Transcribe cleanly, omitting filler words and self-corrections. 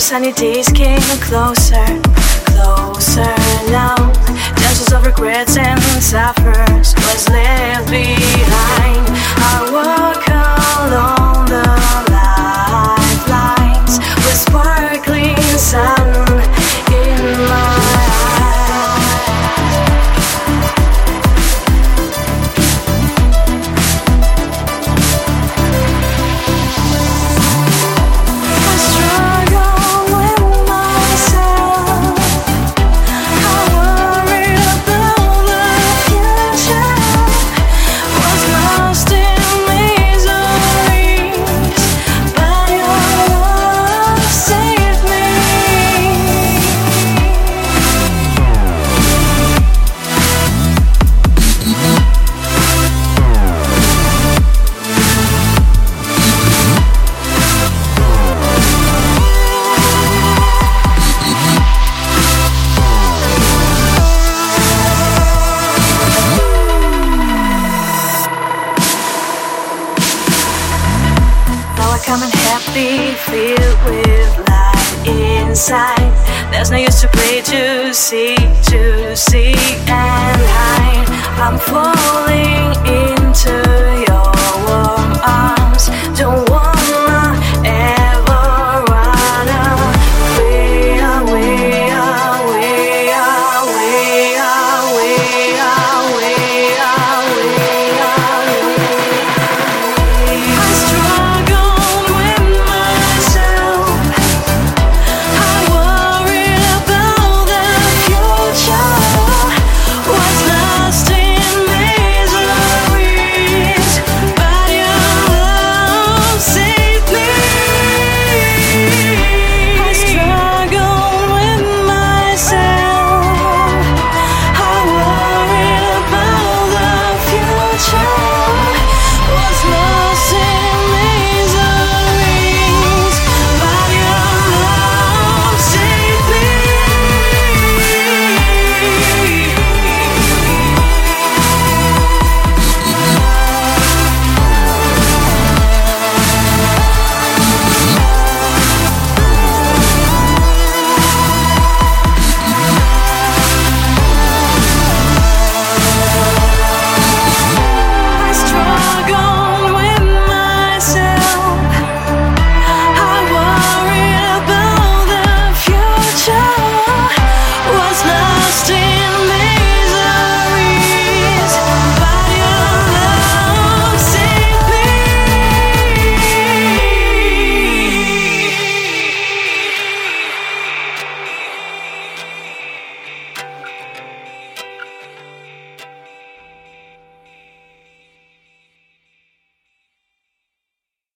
sunny days came closer, closer now. Dances of regrets and suffers was left behind. I walk along the lifelines with sparkling sun in my coming happy, filled with light inside. There's no use to play, to seek and hide. I'm falling into you.